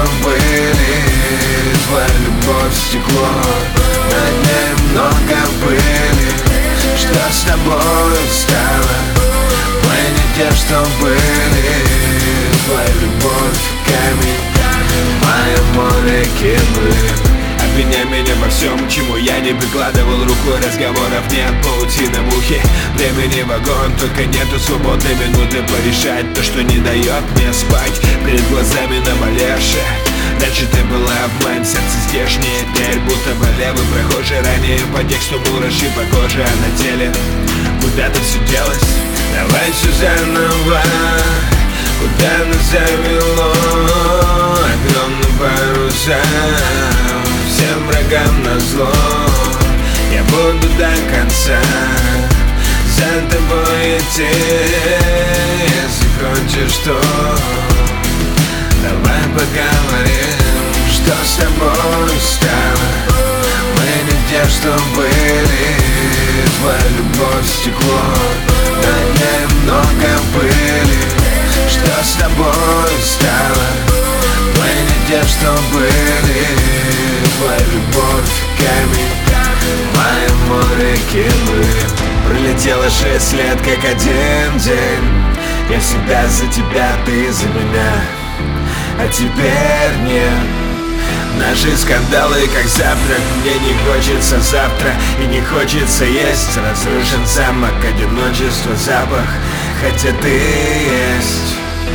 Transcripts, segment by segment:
были, твоя любовь стекло. На ней много пыли, что с тобой стало? Мы не те, что были, твоя любовь камень, мое море кипы. Обвиняй меня во всем, чему я не прикладывал руку. Разговоров нет, паутина мухи, времени вагон, только нету свободной минуты порешать то, что не дает мне спать. Перед глазами наболевшее, раньше ты была обман, сердце здешнее, теперь будто бы левый прохожий. Ранее по тексту мураши по коже, а на теле куда-то все делось. Давай все заново, куда нас завело, огромным парусам, всем врагам назло. Я буду до конца за тобой идти, если хочешь, то давай поговорим, что с тобой стало? Мы не те, что были, твоя любовь стекло. На ней много пыли, что с тобой стало? Мы не те, что были, твоя любовь камень, мое море кипы. Пролетело 6 лет, как один день. Я всегда за тебя, ты за меня, а теперь нет. Наши скандалы, как завтрак, мне не хочется завтра и не хочется есть. Разрушен замок, одиночество, запах, хотя ты есть.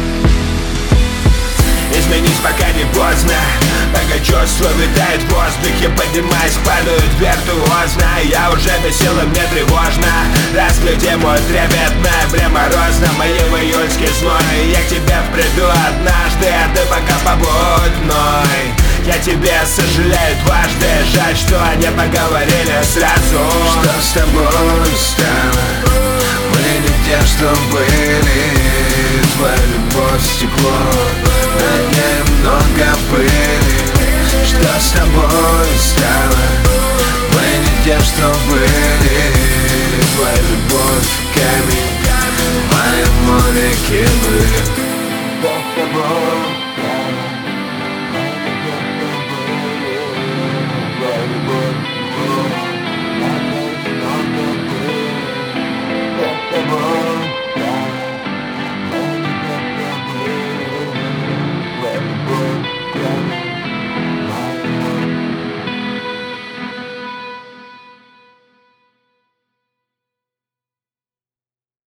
Изменись, пока не поздно, пока чувство витает в воздухе. Поднимаясь, падают виртуозно. Я уже без силы, мне тревожно. Разгляди мой трепетно, мне морозно, моего июльский зной. Я к тебе приду однажды, а ты пока побудь мной. Я тебе сожалею дважды, жаль, что не поговорили сразу. Что с тобой стало? Мы не те, что были, твоя любовь стекло. На ней много пыли, что с тобой